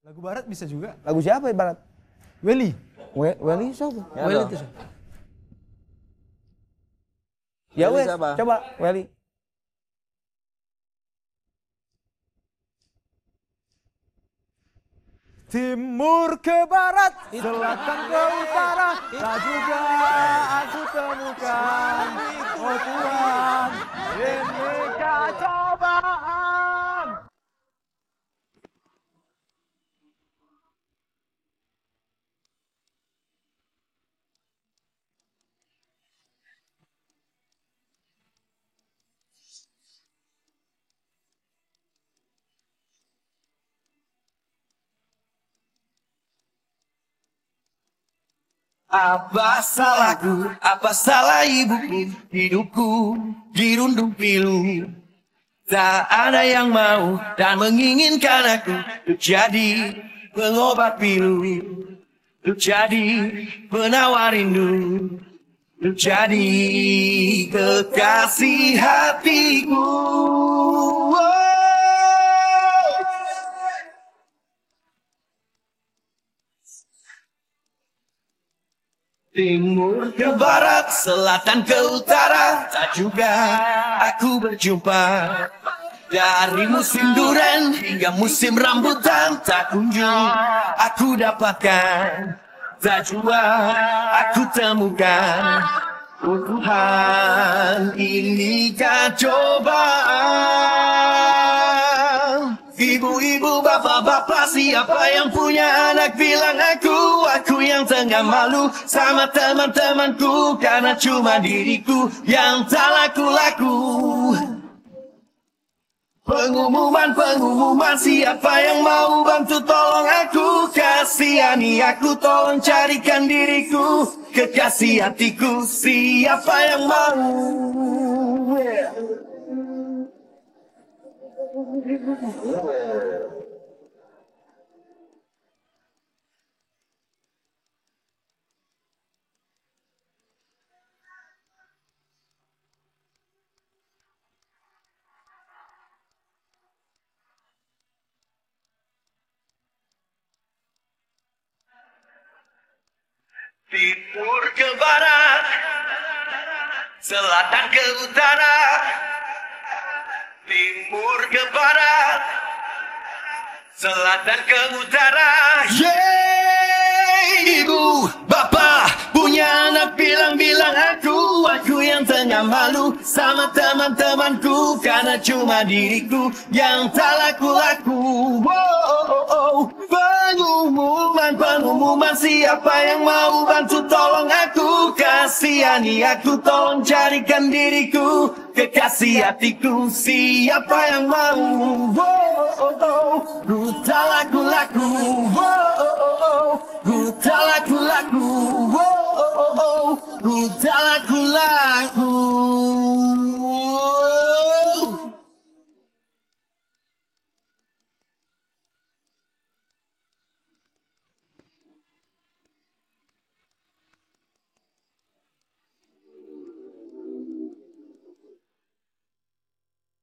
Lagu barat bisa juga. Lagu siapa ibarat? Welly. Welly siapa? Ya, Welly dong. itu. Ya Welly wes, siapa? coba Welly. Timur ke barat, selatan ke utara, tak juga aku temukan. Oh Tuhan, ini cobaan. Apa salahku, apa salah ibuku, hidupku dirundung pilu. Tak ada yang mau dan menginginkan aku untuk jadi pengobat pilu, untuk jadi penawar rindu, untuk jadi kekasih hatiku. Timur ke barat, selatan ke utara, tak juga aku berjumpa. Dari musim duren hingga musim rambutan, tak kunjung aku dapatkan, tak juga aku temukan. Oh Tuhan, inikah cobaan? Ibu-ibu, bapak-bapak, siapa yang punya anak bilang aku yang tengah malu sama teman-temanku, karena cuma diriku yang tak laku-laku. Pengumuman, siapa yang mau bantu tolong aku, kasihani aku, tolong carikan diriku, kekasih hatiku, siapa yang mau. Timur ke barat, selatan ke utara, timur ke barat, selatan ke utara. Yeay, ibu, bapak, punya anak bilang-bilang aku yang tengah malu sama teman-temanku, karena cuma diriku yang tak laku-laku. Pengumuman, siapa yang mau bantu tolong aku, kasihani aku, tolong carikan diriku, kekasih hatiku, siapa yang mau. Ku tak laku-laku, ku tak laku-laku, ku tak laku-laku.